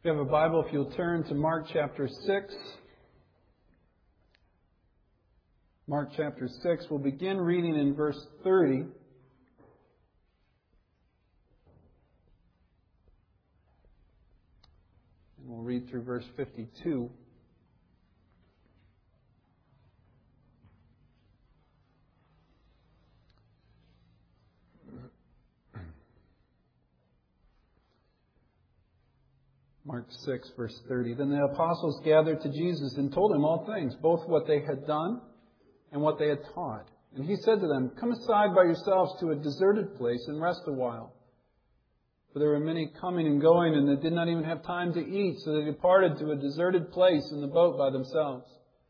If you have a Bible, if you'll turn to Mark chapter 6. Mark chapter 6, we'll begin reading in verse 30. And we'll read through verse 52. Mark 6, verse 30. Then the apostles gathered to Jesus and told him all things, both what they had done and what they had taught. And he said to them, "Come aside by yourselves to a deserted place and rest a while." For there were many coming and going, and they did not even have time to eat, so they departed to a deserted place in the boat by themselves.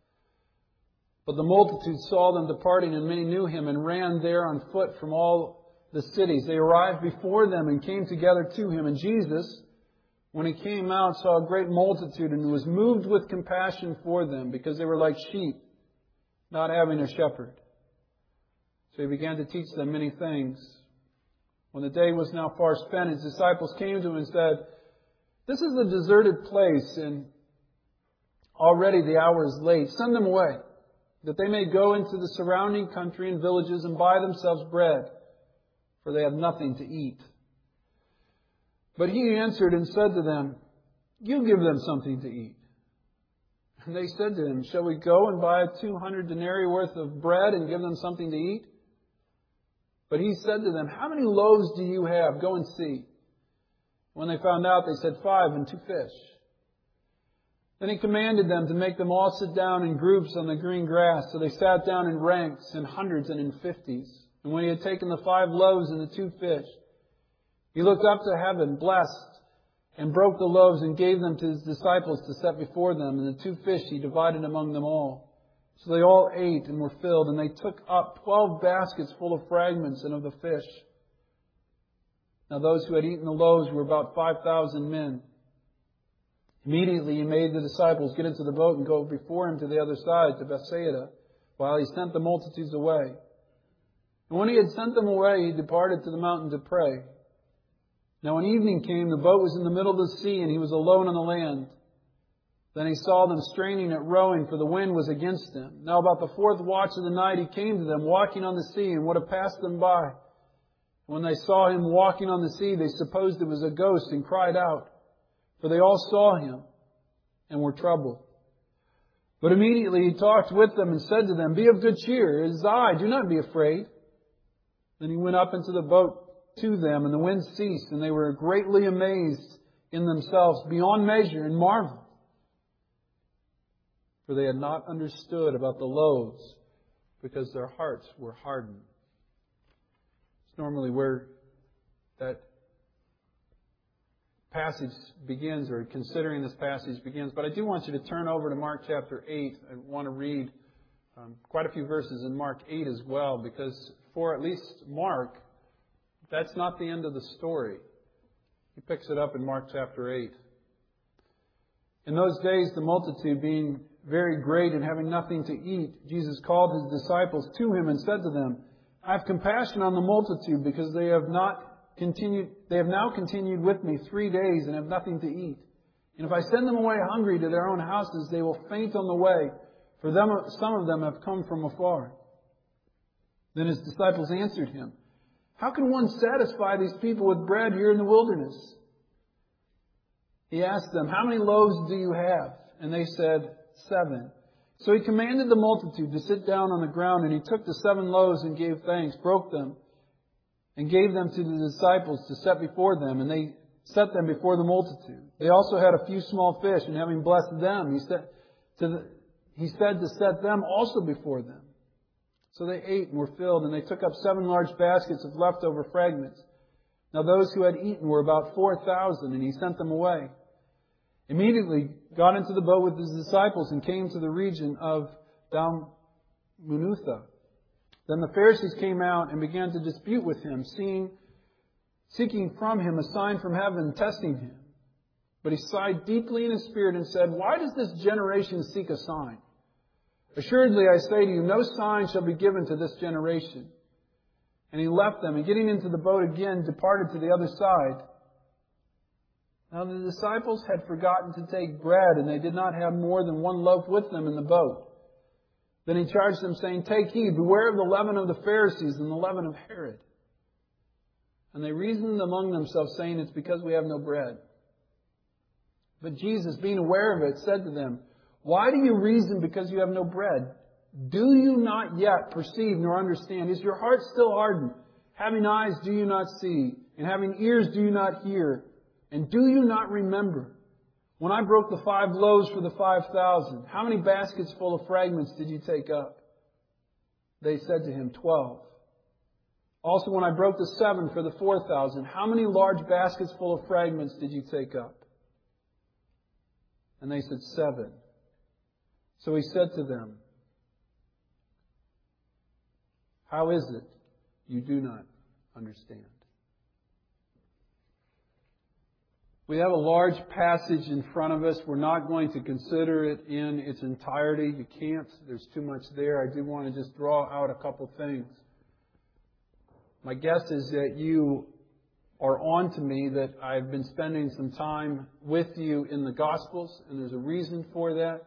But the multitude saw them departing, and many knew him, and ran there on foot from all the cities. They arrived before them and came together to him. And Jesus, when he came out, saw a great multitude and was moved with compassion for them, because they were like sheep, not having a shepherd. So he began to teach them many things. When the day was now far spent, his disciples came to him and said, "This is a deserted place, and already the hour is late. Send them away, that they may go into the surrounding country and villages and buy themselves bread, for they have nothing to eat." But he answered and said to them, "You give them something to eat." And they said to him, "Shall we go and buy 200 denarii worth of bread and give them something to eat?" But he said to them, "How many loaves do you have? Go and see." When they found out, they said, 5 and 2 fish. Then he commanded them to make them all sit down in groups on the green grass. So they sat down in ranks, in hundreds and in 50s. And when he had taken the 5 loaves and the 2 fish, he looked up to heaven, blessed, and broke the loaves and gave them to his disciples to set before them. And the 2 fish he divided among them all. So they all ate and were filled, and they took up 12 baskets full of fragments and of the fish. Now those who had eaten the loaves were about 5,000 men. Immediately he made the disciples get into the boat and go before him to the other side, to Bethsaida, while he sent the multitudes away. And when he had sent them away, he departed to the mountain to pray. Now when evening came, the boat was in the middle of the sea, and he was alone on the land. Then he saw them straining at rowing, for the wind was against them. Now about the 4th watch of the night he came to them, walking on the sea, and would have passed them by. When they saw him walking on the sea, they supposed it was a ghost, and cried out. For they all saw him, and were troubled. But immediately he talked with them, and said to them, "Be of good cheer, it is I, do not be afraid." Then he went up into the boat to them, and the wind ceased, and they were greatly amazed in themselves beyond measure, and marveled. For they had not understood about the loaves, because their hearts were hardened. It's normally where that passage begins, or considering this passage begins. But I do want you to turn over to Mark chapter 8. I want to read quite a few verses in Mark 8 as well, because for at least Mark, that's not the end of the story. He picks it up in Mark chapter 8. In those days, the multitude being very great and having nothing to eat, Jesus called his disciples to him and said to them, "I have compassion on the multitude, because they have now continued with me 3 days and have nothing to eat. And if I send them away hungry to their own houses, they will faint on the way, for some of them have come from afar." Then his disciples answered him, "How can one satisfy these people with bread here in the wilderness?" He asked them, "How many loaves do you have?" And they said, 7. So he commanded the multitude to sit down on the ground, and he took the 7 loaves and gave thanks, broke them, and gave them to the disciples to set before them, and they set them before the multitude. They also had a few small fish, and having blessed them, he said to set them also before them. So they ate and were filled, and they took up 7 large baskets of leftover fragments. Now those who had eaten were about 4,000, and he sent them away. Immediately got into the boat with his disciples and came to the region of Dalmanutha. Then the Pharisees came out and began to dispute with him, seeking from him a sign from heaven, testing him. But he sighed deeply in his spirit and said, "Why does this generation seek a sign? Assuredly, I say to you, no sign shall be given to this generation." And he left them, and getting into the boat again, departed to the other side. Now the disciples had forgotten to take bread, and they did not have more than one loaf with them in the boat. Then He charged them, saying, "Take heed, beware of the leaven of the Pharisees and the leaven of Herod." And they reasoned among themselves, saying, "It's because we have no bread." But Jesus, being aware of it, said to them, "Why do you reason because you have no bread? Do you not yet perceive nor understand? Is your heart still hardened? Having eyes, do you not see? And having ears, do you not hear? And do you not remember? When I broke the 5 loaves for the 5,000, how many baskets full of fragments did you take up?" They said to Him, 12. "Also when I broke the 7 for the 4,000, how many large baskets full of fragments did you take up?" And they said, 7. So He said to them, "How is it you do not understand?" We have a large passage in front of us. We're not going to consider it in its entirety. You can't. There's too much there. I do want to just draw out a couple things. My guess is that you are on to me that I've been spending some time with you in the Gospels, and there's a reason for that.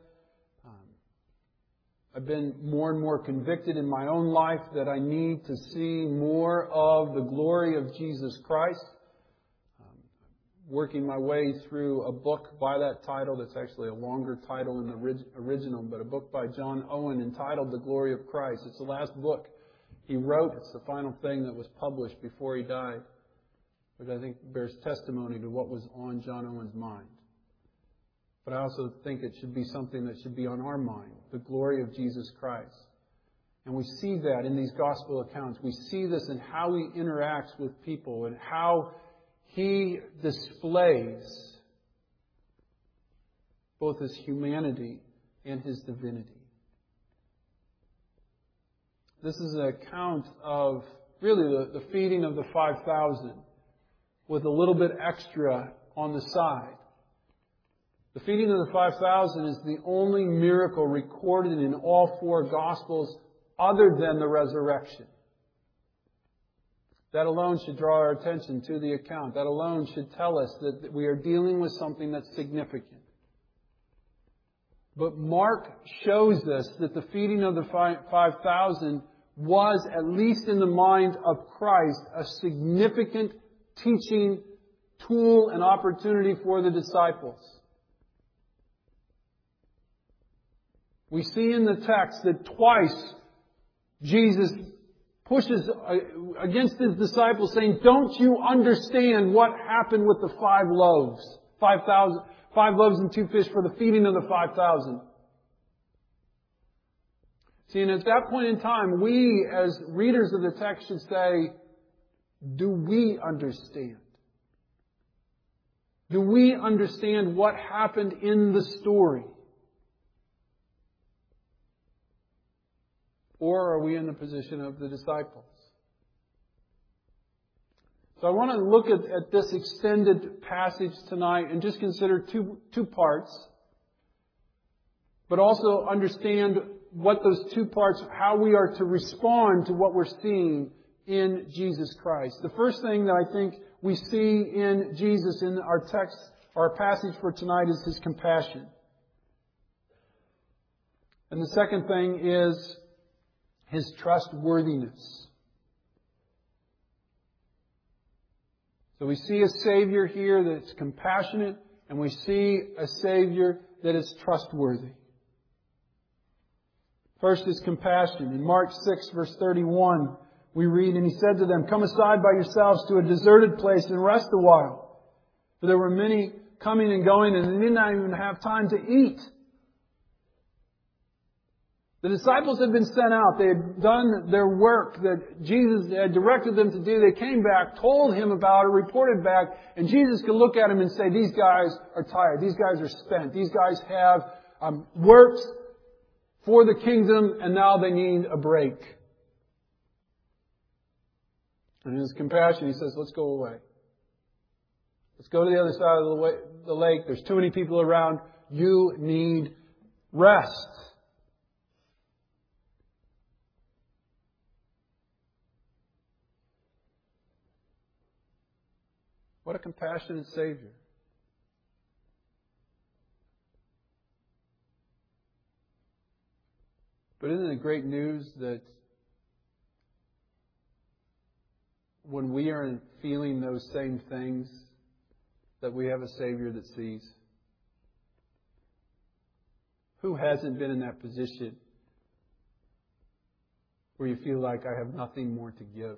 I've been more and more convicted in my own life that I need to see more of the glory of Jesus Christ. Working my way through a book by that title that's actually a longer title in the original, but a book by John Owen entitled The Glory of Christ. It's the last book he wrote. It's the final thing that was published before he died, which I think bears testimony to what was on John Owen's mind. But I also think it should be something that should be on our mind, the glory of Jesus Christ. And we see that in these gospel accounts. We see this in how He interacts with people and how He displays both His humanity and His divinity. This is an account of really the feeding of the 5,000 with a little bit extra on the side. The feeding of the 5,000 is the only miracle recorded in all 4 Gospels other than the resurrection. That alone should draw our attention to the account. That alone should tell us that we are dealing with something that's significant. But Mark shows us that the feeding of the 5,000 was, at least in the mind of Christ, a significant teaching tool and opportunity for the disciples. We see in the text that twice Jesus pushes against His disciples saying, "Don't you understand what happened with the 5 loaves? 5 loaves and 2 fish for the feeding of the 5,000. See, and at that point in time, we as readers of the text should say, do we understand? Do we understand what happened in the story? Or are we in the position of the disciples? So I want to look at this extended passage tonight and just consider two parts, but also understand what those 2 parts, how we are to respond to what we're seeing in Jesus Christ. The first thing that I think we see in Jesus in our text, our passage for tonight, is His compassion. And the second thing is His trustworthiness. So we see a Savior here that's compassionate, and we see a Savior that is trustworthy. First is compassion. In Mark 6, verse 31, we read, "And He said to them, 'Come aside by yourselves to a deserted place and rest a while.' For there were many coming and going, and they did not even have time to eat." The disciples had been sent out. They had done their work that Jesus had directed them to do. They came back, told Him about it, reported back, and Jesus could look at them and say, "These guys are tired. These guys are spent. These guys have worked for the kingdom, and now they need a break." And in His compassion, He says, "Let's go away. Let's go to the other side of the lake. There's too many people around. You need rest." What a compassionate Savior. But isn't it great news that when we are feeling those same things, that we have a Savior that sees? Who hasn't been in that position where you feel like I have nothing more to give?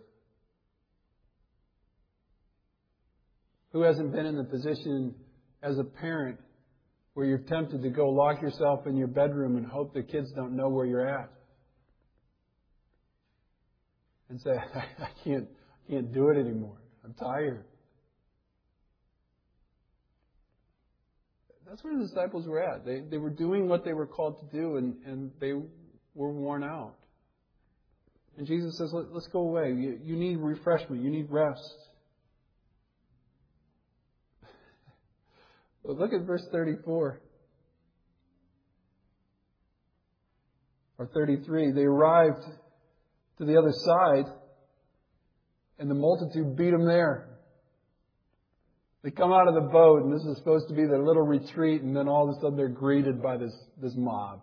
Who hasn't been in the position as a parent where you're tempted to go lock yourself in your bedroom and hope the kids don't know where you're at? And say, I can't do it anymore. I'm tired. That's where the disciples were at. They were doing what they were called to do, and they were worn out. And Jesus says, let's go away. You need refreshment. You need rest. But look at verse 34. Or 33. They arrived to the other side, and the multitude beat them there. They come out of the boat, and this is supposed to be their little retreat, and then all of a sudden they're greeted by this mob.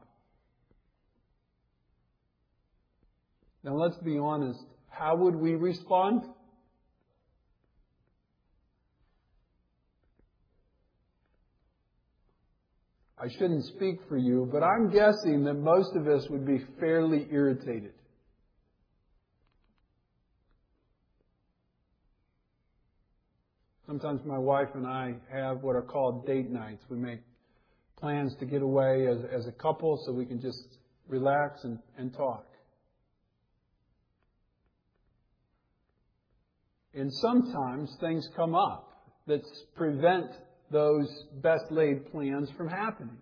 Now let's be honest. How would we respond? I shouldn't speak for you, but I'm guessing that most of us would be fairly irritated. Sometimes my wife and I have what are called date nights. We make plans to get away as a couple so we can just relax and talk. And sometimes things come up that prevent those best laid plans from happening.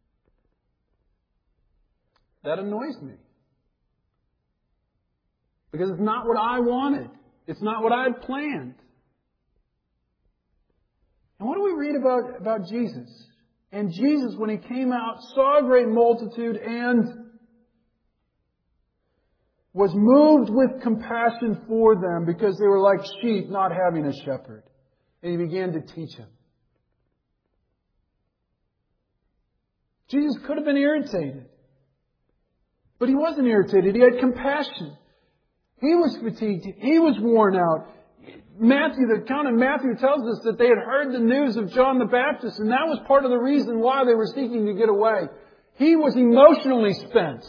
That annoys me. Because it's not what I wanted. It's not what I had planned. And what do we read about Jesus? And Jesus, when He came out, saw a great multitude and was moved with compassion for them because they were like sheep not having a shepherd. And He began to teach them. Jesus could have been irritated. But He wasn't irritated. He had compassion. He was fatigued. He was worn out. The account in Matthew tells us that they had heard the news of John the Baptist, and that was part of the reason why they were seeking to get away. He was emotionally spent.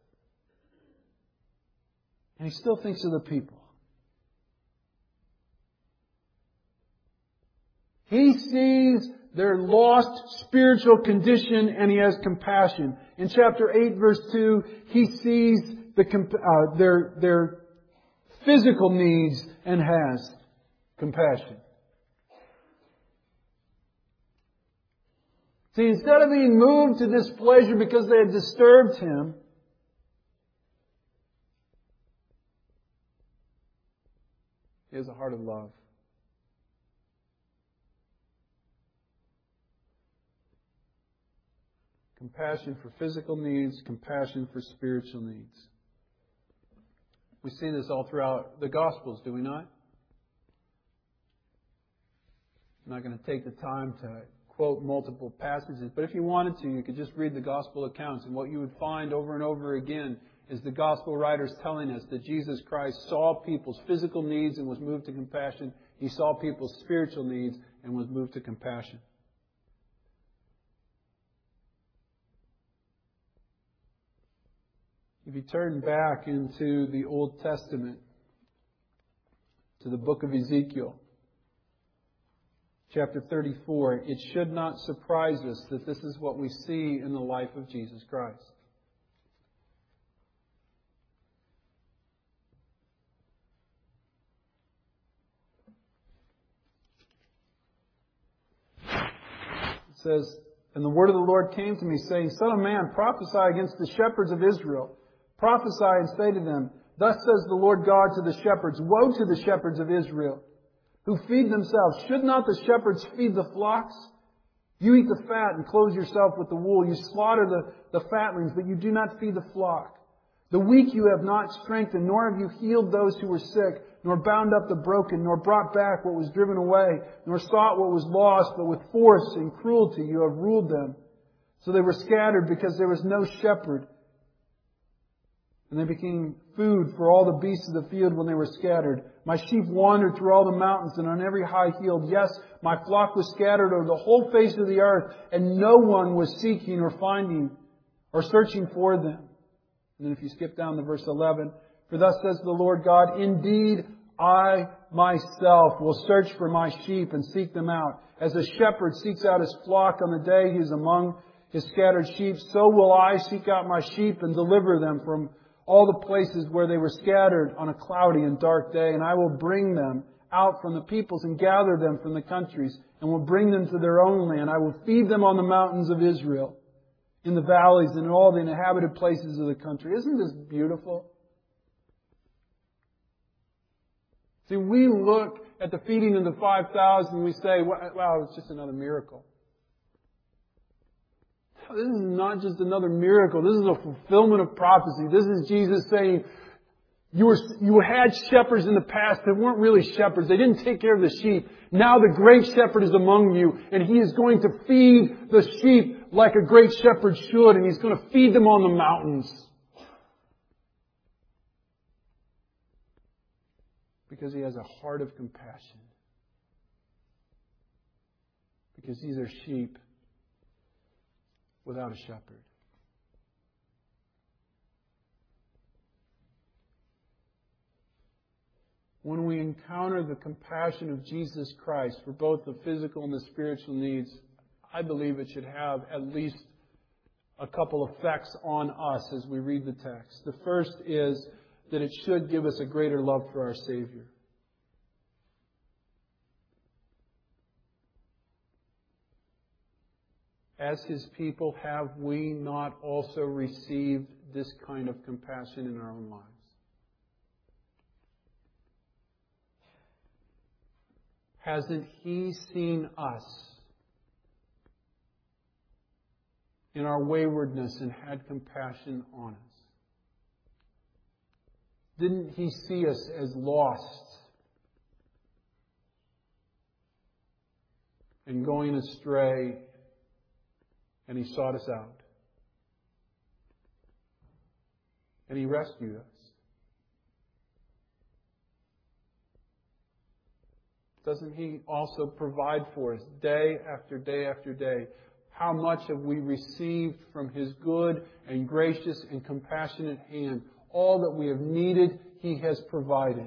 And He still thinks of the people. He sees their lost spiritual condition and He has compassion. In chapter 8, verse 2, He sees their physical needs and has compassion. See, instead of being moved to displeasure because they had disturbed Him, He has a heart of love. Compassion for physical needs, compassion for spiritual needs. We see this all throughout the Gospels, do we not? I'm not going to take the time to quote multiple passages, but if you wanted to, you could just read the Gospel accounts, and what you would find over and over again is the Gospel writers telling us that Jesus Christ saw people's physical needs and was moved to compassion. He saw people's spiritual needs and was moved to compassion. If you turn back into the Old Testament, to the book of Ezekiel, chapter 34, it should not surprise us that this is what we see in the life of Jesus Christ. It says, "And the word of the Lord came to me, saying, Son of man, prophesy against the shepherds of Israel. Prophesy and say to them, Thus says the Lord God to the shepherds, Woe to the shepherds of Israel, who feed themselves. Should not the shepherds feed the flocks? You eat the fat and clothe yourself with the wool. You slaughter the fatlings, but you do not feed the flock. The weak you have not strengthened, nor have you healed those who were sick, nor bound up the broken, nor brought back what was driven away, nor sought what was lost, but with force and cruelty you have ruled them. So they were scattered because there was no shepherd. and they became food for all the beasts of the field when they were scattered. My sheep wandered through all the mountains and on every high hill. Yes, my flock was scattered over the whole face of the earth, and no one was seeking or finding or searching for them. And then if you skip down to verse 11, for thus says the Lord God, indeed, I myself will search for my sheep and seek them out. As a shepherd seeks out his flock on the day he is among his scattered sheep, so will I seek out my sheep and deliver them from all the places where they were scattered on a cloudy and dark day. And I will bring them out from the peoples and gather them from the countries and will bring them to their own land. I will feed them on the mountains of Israel, in the valleys and in all the inhabited places of the country. Isn't this beautiful? See, we look at the feeding of the 5,000 and we say, wow, it's just another miracle. This is not just another miracle. This is a fulfillment of prophecy. This is Jesus saying, you had shepherds in the past that weren't really shepherds. They didn't take care of the sheep. Now the great shepherd is among you, and He is going to feed the sheep like a great shepherd should, and He's going to feed them on the mountains. Because He has a heart of compassion. Because these are sheep without a shepherd. When we encounter the compassion of Jesus Christ for both the physical and the spiritual needs, I believe it should have at least a couple effects on us as we read the text. The first is that it should give us a greater love for our Savior. As His people, have we not also received this kind of compassion in our own lives? Hasn't He seen us in our waywardness and had compassion on us? Didn't He see us as lost and going astray? And He sought us out. And He rescued us. Doesn't He also provide for us day after day after day? How much have we received from His good and gracious and compassionate hand? All that we have needed, He has provided.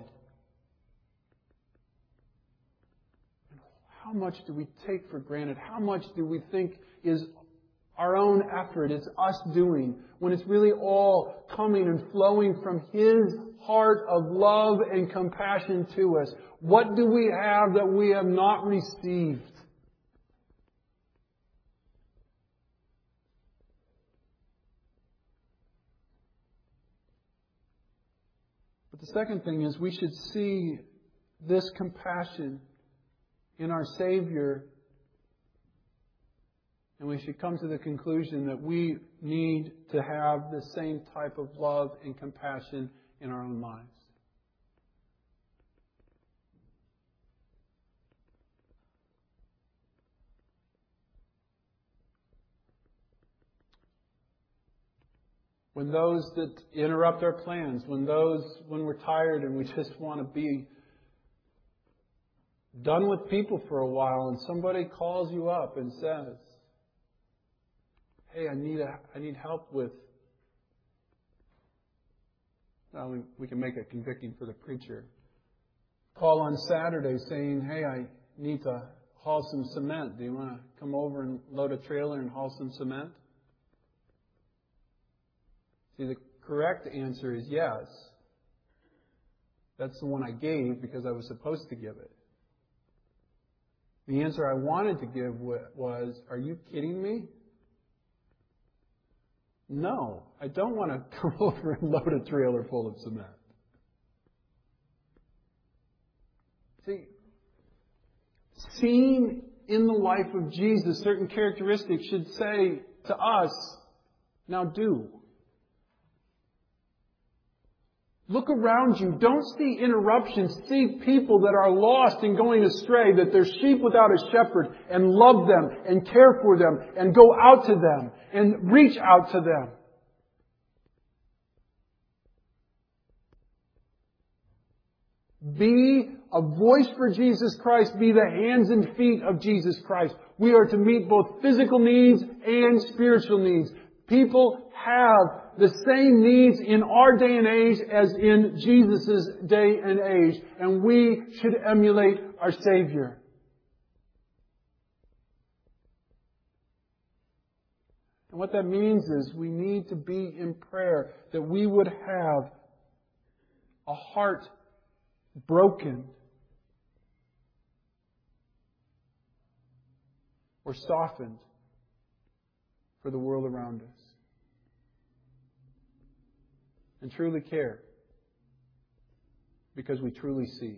How much do we take for granted? How much do we think is our own effort, it's us doing, when it's really all coming and flowing from His heart of love and compassion to us? What do we have that we have not received? But the second thing is we should see this compassion in our Savior, and we should come to the conclusion that we need to have the same type of love and compassion in our own lives. When those that interrupt our plans, when we're tired and we just want to be done with people for a while, and somebody calls you up and says, hey, I need help with... Well, we can make it convicting for the preacher. Call on Saturday saying, hey, I need to haul some cement. Do you want to come over and load a trailer and haul some cement? See, the correct answer is yes. That's the one I gave because I was supposed to give it. The answer I wanted to give was, are you kidding me? No, I don't want to come over and load a trailer full of cement. See, seeing in the life of Jesus certain characteristics should say to us, now do. Look around you. Don't see interruptions. See people that are lost and going astray, that they're sheep without a shepherd, and love them and care for them and go out to them and reach out to them. Be a voice for Jesus Christ. Be the hands and feet of Jesus Christ. We are to meet both physical needs and spiritual needs. People have the same needs in our day and age as in Jesus' day and age. And we should emulate our Savior. And what that means is we need to be in prayer, that we would have a heart broken or softened for the world around us. And truly care because we truly see.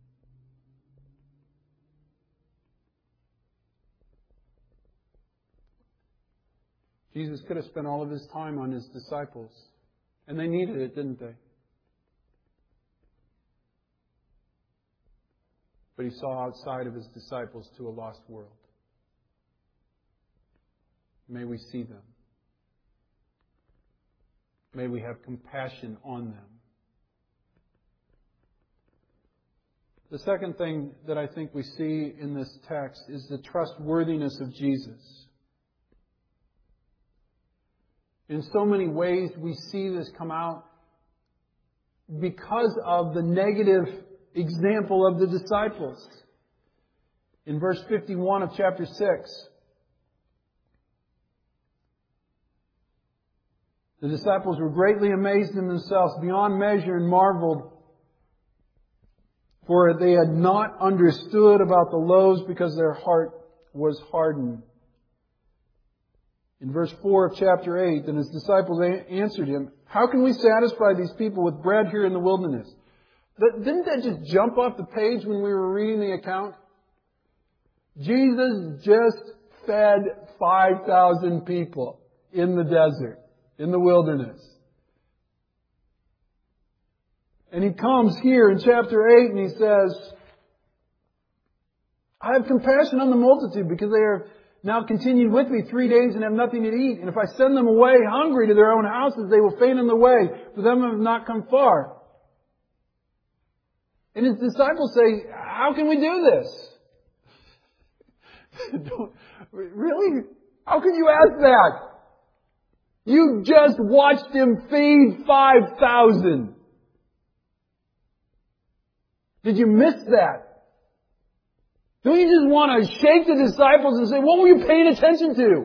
Jesus could have spent all of His time on His disciples. And they needed it, didn't they? But He saw outside of His disciples to a lost world. May we see them. May we have compassion on them. The second thing that I think we see in this text is the trustworthiness of Jesus. In so many ways we see this come out because of the negative example of the disciples. In verse 51 of chapter 6, the disciples were greatly amazed in themselves beyond measure and marveled, for they had not understood about the loaves because their heart was hardened. In verse 4 of chapter 8, then His disciples answered Him, "How can we satisfy these people with bread here in the wilderness?" Didn't that just jump off the page when we were reading the account? Jesus just fed 5,000 people in the desert, in the wilderness. And He comes here in chapter 8 and He says, "I have compassion on the multitude because they are now continued with me 3 days and have nothing to eat. And if I send them away hungry to their own houses, they will faint on the way, for them have not come far." And His disciples say, "How can we do this?" Really? How can you ask that? You just watched Him feed 5,000. Did you miss that? Don't you just want to shake the disciples and say, "What were you paying attention to?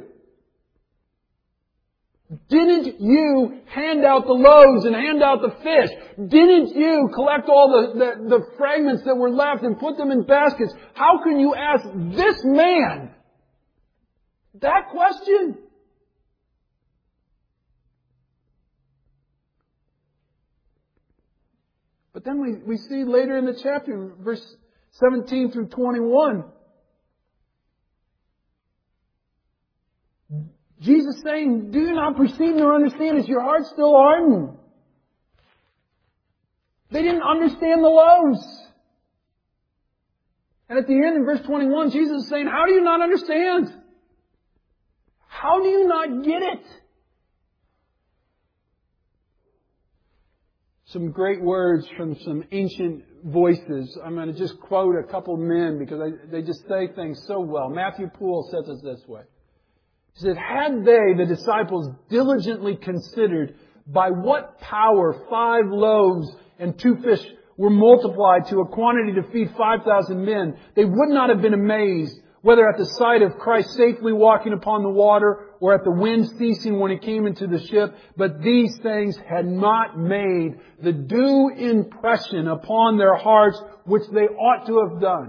Didn't you hand out the loaves and hand out the fish? Didn't you collect all the fragments that were left and put them in baskets? How can you ask this man that question?" But then we see later in the chapter, verse 17 through 21, Jesus saying, "Do you not perceive nor understand? Is your heart still hardened?" They didn't understand the loaves. And at the end in verse 21, Jesus is saying, "How do you not understand? How do you not get it?" Some great words from some ancient voices. I'm going to just quote a couple men because they just say things so well. Matthew Poole says it this way. He said, "Had they, the disciples, diligently considered by what power 5 loaves and 2 fish were multiplied to a quantity to feed 5,000 men, they would not have been amazed, whether at the sight of Christ safely walking upon the water or at the wind ceasing when He came into the ship. But these things had not made the due impression upon their hearts which they ought to have done."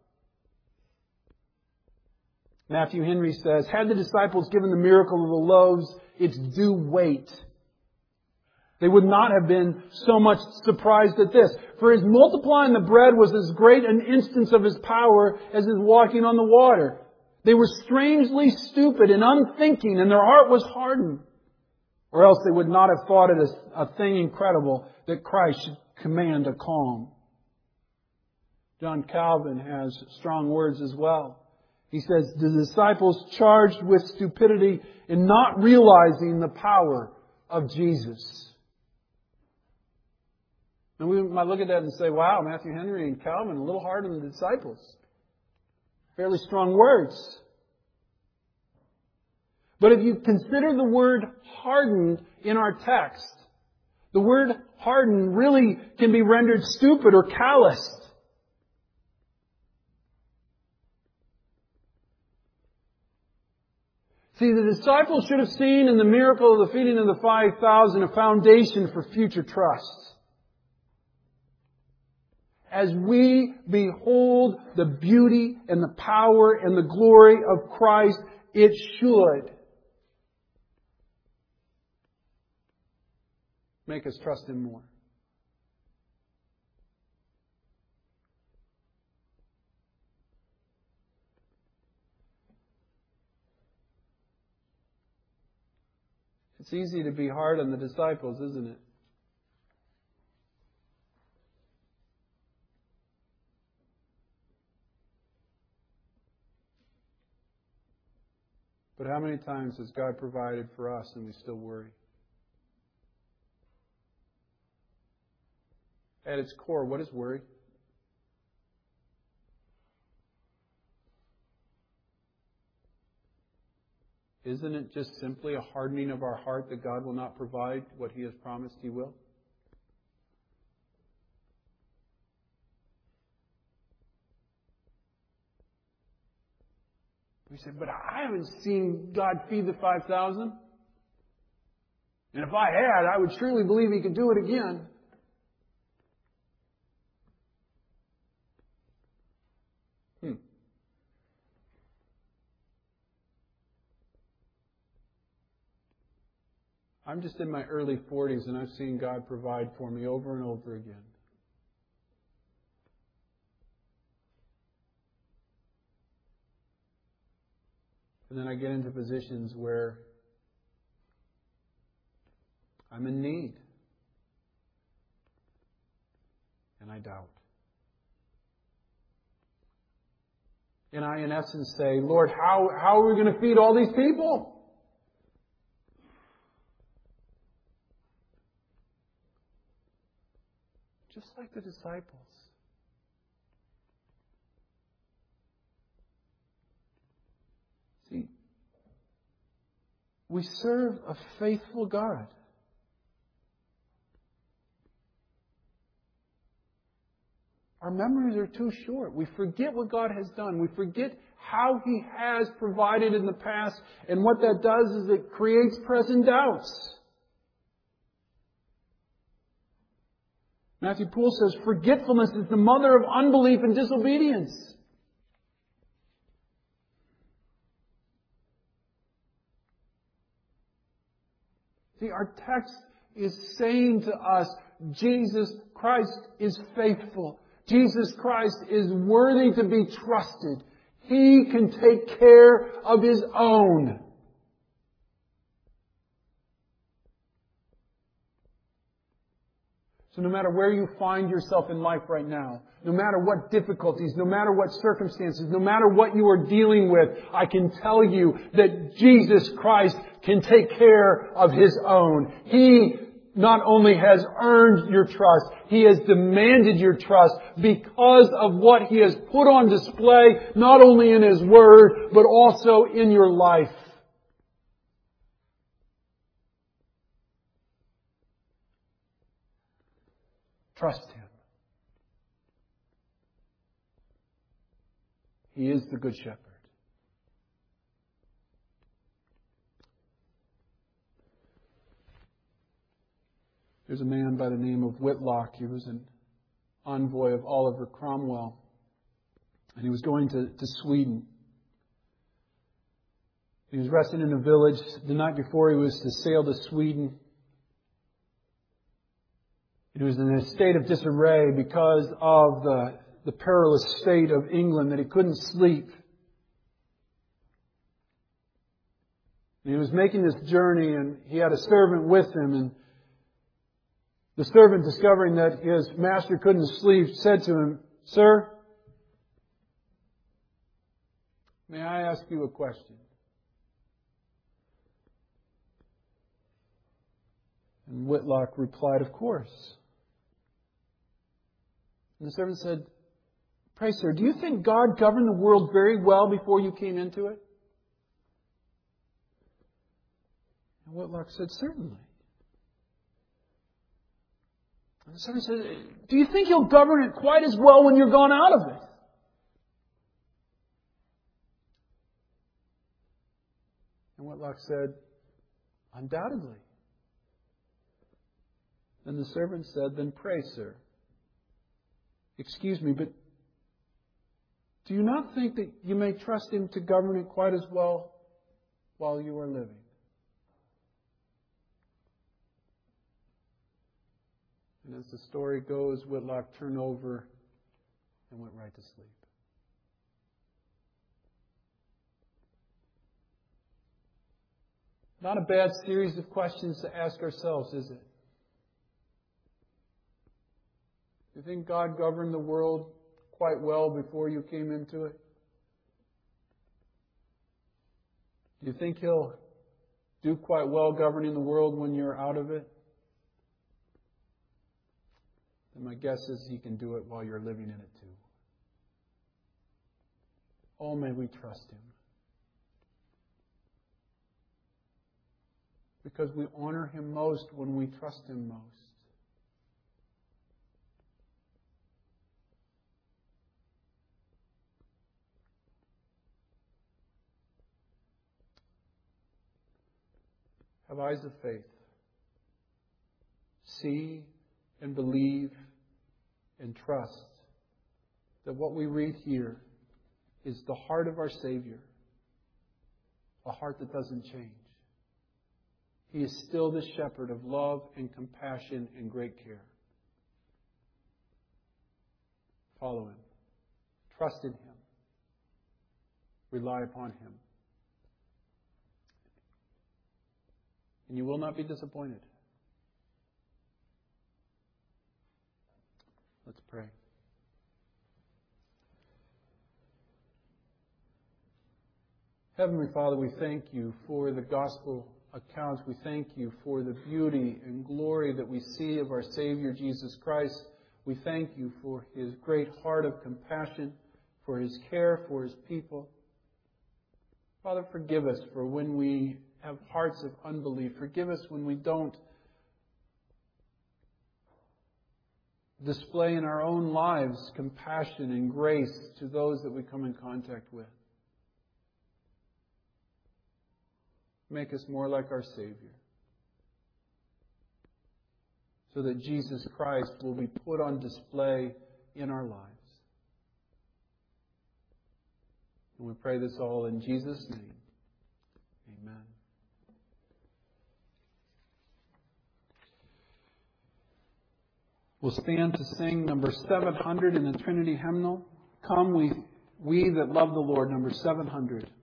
Matthew Henry says, "Had the disciples given the miracle of the loaves its due weight, they would not have been so much surprised at this. For His multiplying the bread was as great an instance of His power as His walking on the water. They were strangely stupid and unthinking, and their heart was hardened. Or else they would not have thought it a thing incredible that Christ should command a calm." John Calvin has strong words as well. He says, "The disciples charged with stupidity in not realizing the power of Jesus." And we might look at that and say, wow, Matthew Henry and Calvin, a little hard on the disciples. Fairly strong words. But if you consider the word hardened in our text, the word hardened really can be rendered stupid or calloused. See, the disciples should have seen in the miracle of the feeding of the 5,000 a foundation for future trust. As we behold the beauty and the power and the glory of Christ, it should make us trust Him more. It's easy to be hard on the disciples, isn't it? But how many times has God provided for us and we still worry? At its core, what is worry? Isn't it just simply a hardening of our heart that God will not provide what He has promised He will? We say, but I haven't seen God feed the 5,000. And if I had, I would surely believe He could do it again. I'm just in my early 40s and I've seen God provide for me over and over again. And then I get into positions where I'm in need. And I doubt. And I, in essence, say, Lord, how are we going to feed all these people? Just like the disciples. See, we serve a faithful God. Our memories are too short. We forget what God has done. We forget how He has provided in the past. And what that does is it creates present doubts. Matthew Poole says, forgetfulness is the mother of unbelief and disobedience. See, our text is saying to us, Jesus Christ is faithful. Jesus Christ is worthy to be trusted. He can take care of His own. So no matter where you find yourself in life right now, no matter what difficulties, no matter what circumstances, no matter what you are dealing with, I can tell you that Jesus Christ can take care of His own. He not only has earned your trust, He has demanded your trust because of what He has put on display, not only in His Word, but also in your life. Trust Him. He is the Good Shepherd. There's a man by the name of Whitlock. He was an envoy of Oliver Cromwell. And he was going to Sweden. He was resting in a village the night before he was to sail to Sweden. He was in a state of disarray because of the perilous state of England that he couldn't sleep. And he was making this journey and he had a servant with him. And the servant, discovering that his master couldn't sleep, said to him, "Sir, may I ask you a question?" And Whitlock replied, "Of course." And the servant said, "Pray, sir, do you think God governed the world very well before you came into it?" And Whitlock said, "Certainly." And the servant said, "Do you think He'll govern it quite as well when you're gone out of it?" And Whitlock said, "Undoubtedly." Then the servant said, "Then pray, sir. Excuse me, but do you not think that you may trust Him to govern it quite as well while you are living?" And as the story goes, Whitlock turned over and went right to sleep. Not a bad series of questions to ask ourselves, is it? Do you think God governed the world quite well before you came into it? Do you think He'll do quite well governing the world when you're out of it? Then my guess is He can do it while you're living in it too. Oh, may we trust Him. Because we honor Him most when we trust Him most. Have eyes of faith. See and believe and trust that what we read here is the heart of our Savior, a heart that doesn't change. He is still the shepherd of love and compassion and great care. Follow Him. Trust in Him. Rely upon Him. And you will not be disappointed. Let's pray. Heavenly Father, we thank You for the gospel accounts. We thank You for the beauty and glory that we see of our Savior Jesus Christ. We thank You for His great heart of compassion, for His care for His people. Father, forgive us for when we have hearts of unbelief. Forgive us when we don't display in our own lives compassion and grace to those that we come in contact with. Make us more like our Savior, so that Jesus Christ will be put on display in our lives. And we pray this all in Jesus' name. Amen. We'll stand to sing number 700 in the Trinity hymnal. Come, we that love the Lord, number 700.